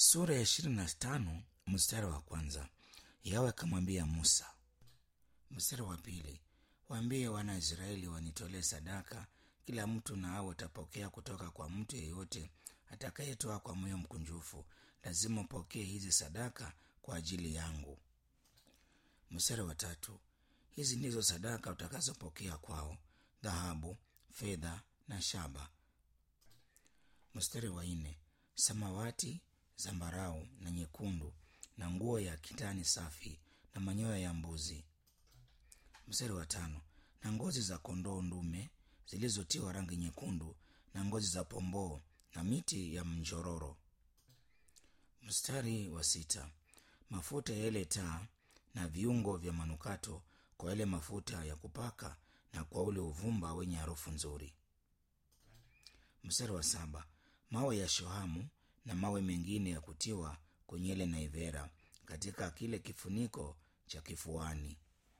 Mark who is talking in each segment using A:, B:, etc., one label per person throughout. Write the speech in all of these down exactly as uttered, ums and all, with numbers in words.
A: Sura ya ishirini na tano mstari wa kwanza. Yawe akamwambia Musa. Mstari wa pili, waambie wana Israeli wanitolee sadaka, kila mtu na awe atapokea kutoka kwa mtu yeyote atakayetoa kwa moyo mkunjufu. Lazima upokee hizi sadaka kwa ajili yangu. Mstari wa tatu, hizi ndizo sadaka utakazopokea kwao: dhahabu, fedha na shaba. Mstari wa nne, samawati, zambarau na nyekundu, na nguo ya kitani safi na manyoya ya mbuzi. Mstari wa tano, na ngozi za kondoo ndume zilizotiwa rangi nyekundu, na ngozi za pomboo na miti ya mjororo. Mstari wa sita, mafuta ya ile taa na viungo vya manukato kwa yale mafuta ya kupaka na kwa ule uvumba wenye harufu nzuri. Mstari wa saba, mawe ya shohamu na mawe mengine ya kutiwa kwenye ile naivera katika kile kifuniko cha kifuani.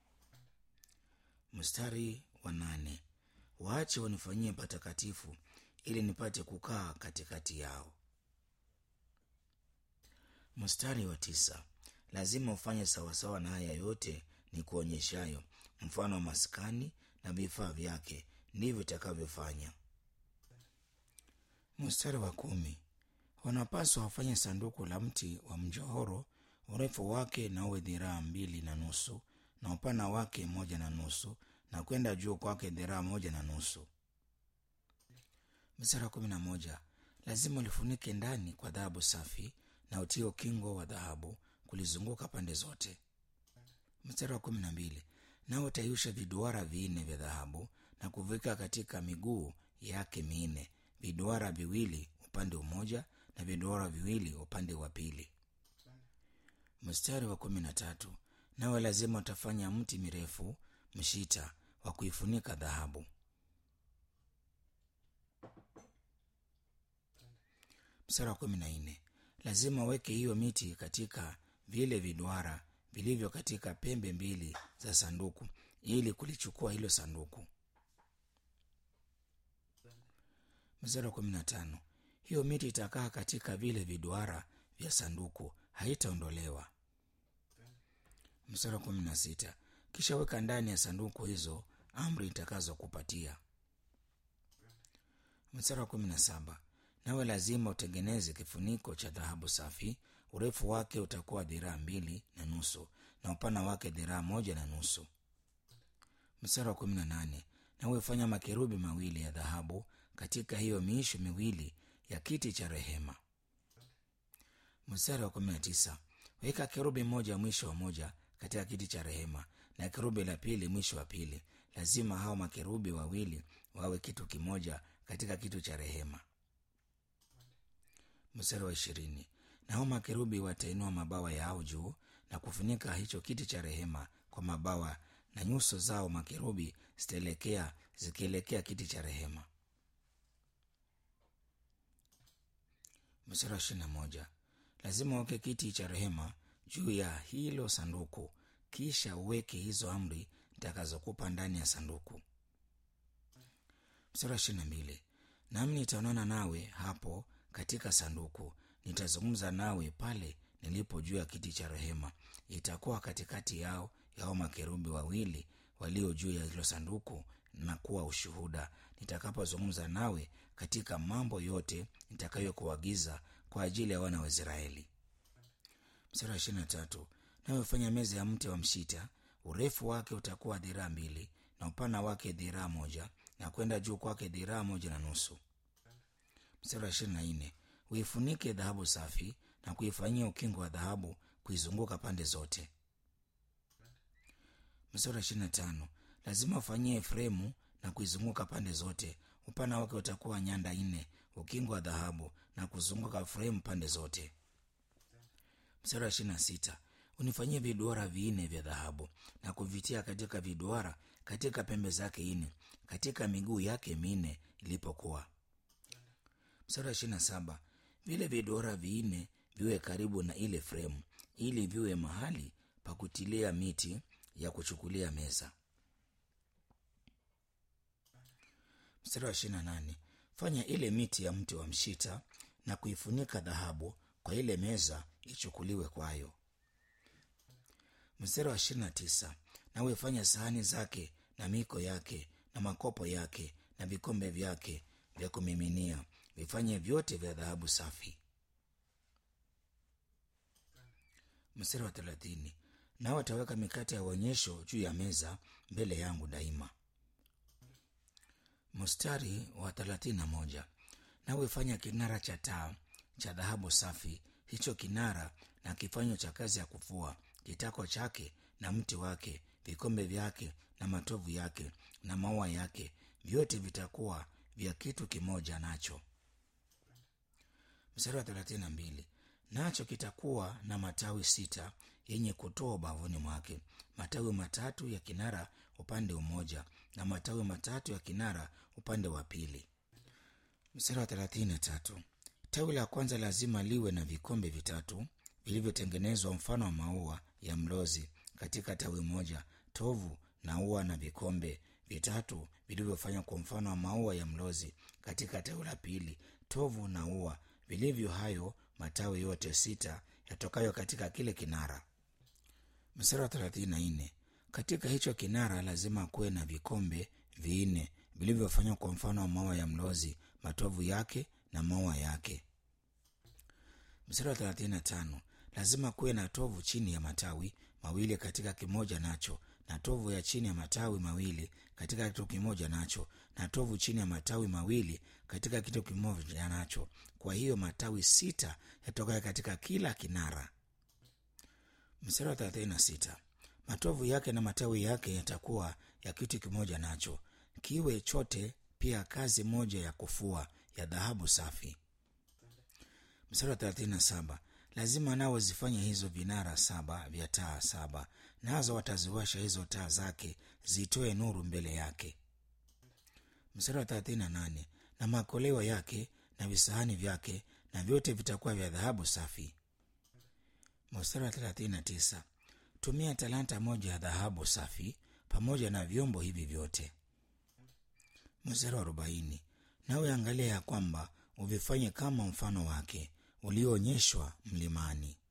A: Mstari wa nane, waache wanifanyie patakatifu ili nipate kukaa katikati yao. Mstari wa tisa, lazima ufanye sawasawa na haya yote ni kuonyeshayo, mfano wa maskani na vifaa vyake, ndivyo itakavyofanya. Mstari wa kumi, wanapaswa wafanye sanduku la mti wa mjohoro, urefu wake na uwe dhiraa mbili na nusu na upana wake moja na nusu na kwenda juu kwake dhiraa moja na nusu. Mstari wa kumi na moja, lazima ulifunike ndani kwa dhahabu safi na utie ukingo wa dhahabu kulizunguka pande zote. Mstari wa kumi na mbili, nao utaiusha viduara vinne vya dhahabu na kuvika katika miguu yake minne, viduara viwili upande mmoja na viduara viwili upande wa pili. Mstari wa kumi na tatu, nawe lazima utafanya mti mirefu mshita wa kuifunika dhahabu. Mstari wa kumi na nne, lazima weke hiyo miti katika vile viduara vilivyo katika pembe mbili za sanduku ili kulichukua hilo sanduku. Mstari wa kumi na tano, hiyo miti itakaa katika vile viduara vya sanduku, haitaondolewa. Mstari wa kumi na sita, kisha weka ndani ya sanduku hizo amri itakazo kupatia. Mstari wa kumi na saba, nawe lazima utengeneze kifuniko cha dhahabu safi, urefu wake utakuwa dhiraa mbili na nusu na upana wake dhiraa moja na nusu. Mstari wa kumi na nane, nawe fanya makerubi mawili ya dhahabu katika hiyo miisho miwili ya kiti cha rehema. Mstari wa kumi na tisa, weka kerubi moja mwisho wa moja katika kiti cha rehema na kerubi la pili mwisho wa pili. Lazima hao makerubi wawili wawe kitu kimoja katika kitu cha rehema. Mstari wa ishirini, na hao makerubi watainua mabawa yao juu na kufunika hicho kiti cha rehema kwa mabawa, na nyuso zao makerubi zitaelekea zikielekea kiti cha rehema. Mstari wa ishirini na moja, lazima uweke kiti cha rehema juu ya hilo sanduku, kisha uweke hizo amri nitakazokupa ndani ya sanduku. Mstari wa ishirini na mbili, nami nitaonana nawe hapo katika sanduku, nitazungumza nawe pale nilipo juu ya kiti cha rehema. Itakuwa katikati yao yao makerubi wawili walio juu ya hilo sanduku na kuwa ushuhuda, nitakapozungumza nawe katika mambo yote nitakayokuagiza kwa ajili ya wana wa Israeli. Mstari wa ishirini na tatu, nawe ufanya meza ya mti wa mshita, urefu wake utakuwa dhiraa mbili na upana wake dhiraa moja na kwenda juu kwake dhiraa moja na nusu. Mstari wa ishirini na nne, uifunike dhahabu safi na kuifanyia ukingo wa dhahabu kuizunguka pande zote. Mstari wa ishirini na tano, lazima ufanyie fremu na kuizunguka pande zote. Upana wake utakuwa nyanda nne, ukingo wa dhahabu na kuzunguka fremu pande zote. Mstari wa ishirini na sita, unifanyie viduara vinne vya dhahabu na kuvitia katika viduara katika pembe zake nne, katika miguu yake minne ilipokuwa. Mstari wa ishirini na saba, vile viduara vinne viwe karibu na ile fremu ili viwe mahali pa kutilia miti ya kuchukulia meza. Mstari wa ishirini na nane, fanya ile miti ya mti wa mshita na kuifunika dhahabu kwa ile meza ichukuliwe kwayo. Mstari wa ishirini na tisa, nawe fanya sahani zake na miko yake na makopo yake na vikombe vyake vya kumiminia, vifanye vyote vya dhahabu safi. Mstari wa thelathini, nao wataweka mikate ya uonyesho juu ya meza mbele yangu daima. Mstari wa thelathini na moja, nawe fanya kinara cha taa cha dhahabu safi, hicho kinara na kifanyo cha kazi ya kufua, kitako chake na mti wake, vikombe vyake na matovu yake na maua yake, vyote vitakuwa vya kitu kimoja nacho. Mstari wa thelathini na mbili, nacho kitakuwa na matawi sita yenye kutoa ubavuni mwake, matawi matatu ya kinara upande mmoja na matawi matatu ya kinara upande wa pili. Mstari wa thelathini na tatu, tawi la kwanza lazima liwe na vikombe vitatu vilivyotengenezwa mfano wa maua ya mlozi katika tawi moja, tovu na ua na vikombe vitatu vilivyofanywa kwa mfano wa maua ya mlozi katika tawi la pili, tovu na ua vilivyo hayo matawi yote sita yatokayo katika kile kinara. Mstari wa thelathini na nne, katika hicho kinara lazima kuwe na vikombe vinne vilivyofanywa kwa mfano wa maua ya mlozi, matovu yake na maua yake. Mstari wa thelathini na tano, lazima kuwe na tovu chini ya matawi mawili katika kimoja nacho, na tovu ya chini ya matawi mawili katika kitu kimoja nacho, na tovu chini ya matawi mawili katika kitu kimoja nacho. Kwa hiyo matawi sita yatokayo katika kila kinara. Mstari wa thelathini na sita, matovu yake na matawi yake yatakuwa ya kitu kimoja nacho, kiwe chote pia kazi moja ya kufua ya dhahabu safi. Mstari wa thelathini na saba, lazima nao zifanye hizo vinara saba vya taa saba, nazo wataziwasha hizo taa zake zitoe nuru mbele yake. Mstari wa thelathini na nane, na makoleo yake na visahani vyake na vyote vitakuwa vya dhahabu safi. Mstari wa thelathini na tisa, tumia talanta moja ya dhahabu safi pamoja na vyombo hivi vyote. Mstari wa arobaini, nawe angalia ya kwamba uvifanye kama mfano wake ulioonyeshwa mlimani.